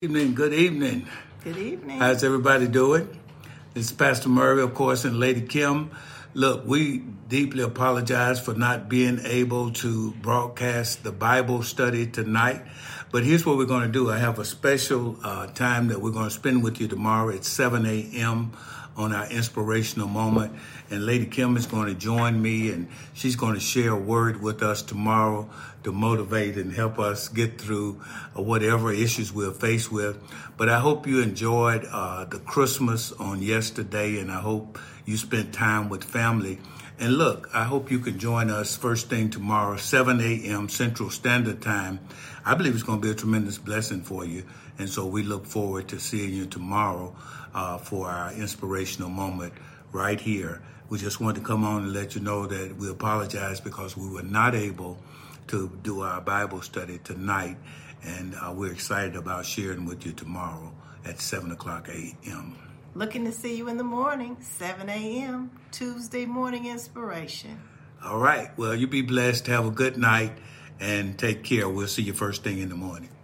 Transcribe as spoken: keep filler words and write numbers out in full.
Evening, good evening. Good evening. How's everybody doing? This is Pastor Murray, of course, and Lady Kim. Look, we deeply apologize for not being able to broadcast the Bible study tonight. But here's what we're going to do. I have a special uh, time that we're going to spend with you tomorrow at seven a.m. on our inspirational moment. And Lady Kim is going to join me, and she's going to share a word with us tomorrow to motivate and help us get through uh, whatever issues we're faced with. But I hope you enjoyed uh, the Christmas on yesterday, and I hope you spent time with family. And look, I hope you can join us first thing tomorrow, seven a.m. Central Standard Time. I believe it's going to be a tremendous blessing for you. And so we look forward to seeing you tomorrow uh, for our inspirational moment right here. We just wanted to come on and let you know that we apologize because we were not able to do our Bible study tonight. And uh, we're excited about sharing with you tomorrow at seven o'clock a.m. Looking to see you in the morning, seven a.m., Tuesday morning inspiration. All right. Well, you be blessed. Have a good night and take care. We'll see you first thing in the morning.